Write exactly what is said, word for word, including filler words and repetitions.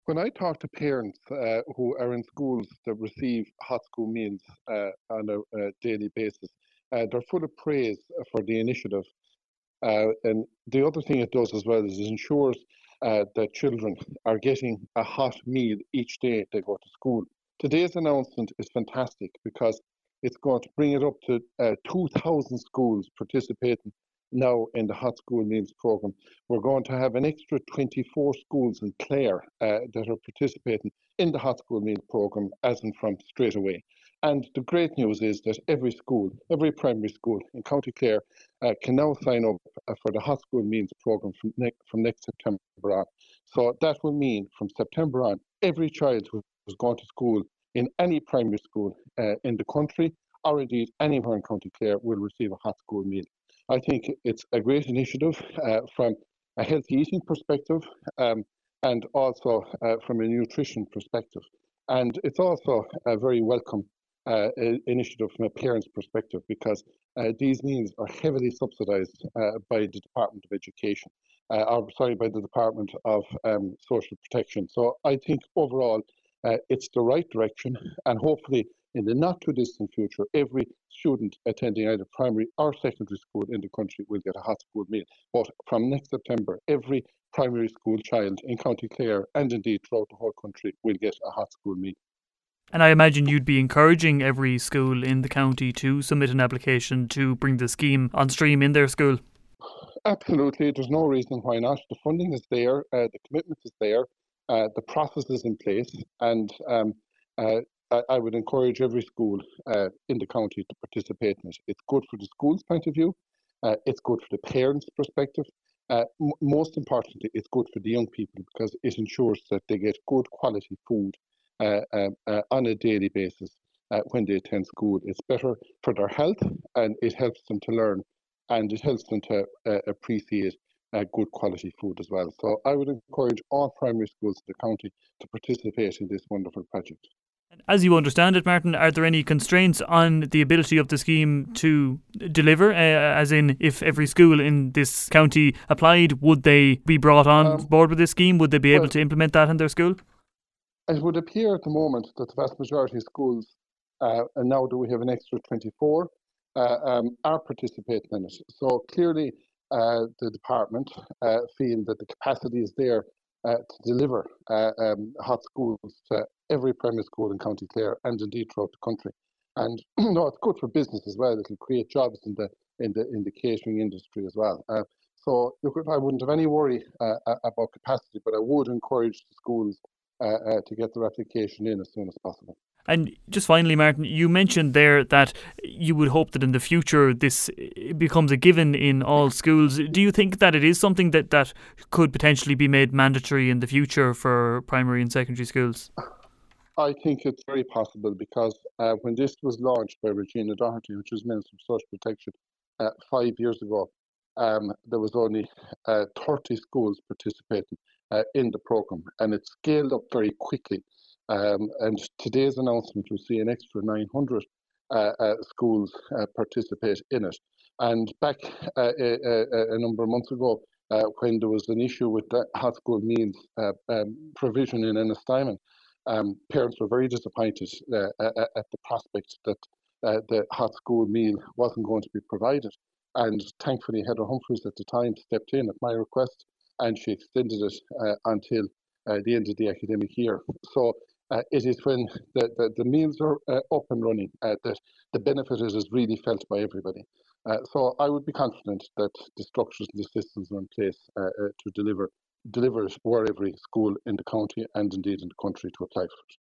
When I talk to parents uh, who are in schools that receive hot school meals uh, on a, a daily basis, uh, they're full of praise for the initiative. Uh, and the other thing it does as well is it ensures uh, that children are getting a hot meal each day they go to school. Today's announcement is fantastic because it's going to bring it up to uh, two thousand schools participating now in the Hot School Meals program. We're going to have an extra twenty-four schools in Clare uh, that are participating in the Hot School Meal program as and from straight away. And the great news is that every school, every primary school in County Clare uh, can now sign up uh, for the Hot School Meals program from, ne- from next September on. So that will mean from September on, every child who is going to school in any primary school uh, in the country, or indeed anywhere in County Clare, will receive a hot school meal. I think it's a great initiative uh, from a healthy eating perspective um, and also uh, from a nutrition perspective. And it's also a very welcome uh, initiative from a parent's perspective because uh, these meals are heavily subsidised uh, by the Department of Education, uh, or sorry, by the Department of um, Social Protection. So I think overall uh, it's the right direction, and hopefully in the not too distant future, every student attending either primary or secondary school in the country will get a hot school meal. But from next September, every primary school child in County Clare and indeed throughout the whole country will get a hot school meal. And I imagine you'd be encouraging every school in the county to submit an application to bring the scheme on stream in their school. Absolutely, there's no reason why not. The funding is there, uh, the commitment is there, uh, the process is in place, and um, uh, I, I would encourage every school uh, in the county to participate in it. It's good for the school's point of view, uh, it's good for the parents' perspective. Uh, m- most importantly, it's good for the young people because it ensures that they get good quality food uh, uh, uh, on a daily basis uh, when they attend school. It's better for their health and it helps them to learn and it helps them to uh, appreciate uh, good quality food as well. So I would encourage all primary schools in the county to participate in this wonderful project. As you understand it, Martin, are there any constraints on the ability of the scheme to deliver? Uh, as in, if every school in this county applied, would they be brought on Um, board with this scheme? Would they be able well, to implement that in their school? it would appear at the moment that the vast majority of schools, uh, and now that we have an extra twenty-four, uh, um, are participating in it. So clearly, uh, the department uh, feel that the capacity is there uh, to deliver uh, um, hot schools to every primary school in County Clare and indeed throughout the country. And no, it's good for business as well. It'll create jobs in the in the in the catering industry as well. Uh, so look, I wouldn't have any worry uh, about capacity, but I would encourage the schools uh, uh, to get their application in as soon as possible. And just finally, Martin, you mentioned there that you would hope that in the future this becomes a given in all schools. Do you think that it is something that, that could potentially be made mandatory in the future for primary and secondary schools? I think it's very possible because uh, when this was launched by Regina Doherty, which was Minister of Social Protection, uh, five years ago, um, there was only uh, thirty schools participating uh, in the programme, and it scaled up very quickly. Um, and today's announcement will see an extra nine hundred uh, uh, schools uh, participate in it. And back uh, a, a, a number of months ago, uh, when there was an issue with the hot school meals uh, um, provision in Ennistimon, um, parents were very disappointed uh, at, at the prospect that uh, the hot school meal wasn't going to be provided. And thankfully, Heather Humphreys at the time stepped in at my request and she extended it uh, until uh, the end of the academic year. So uh, it is when the, the, the meals are uh, up and running uh, that the benefit is really felt by everybody. Uh, so I would be confident that the structures and the systems are in place uh, uh, to deliver deliver it were every school in the county and indeed in the country to apply for it.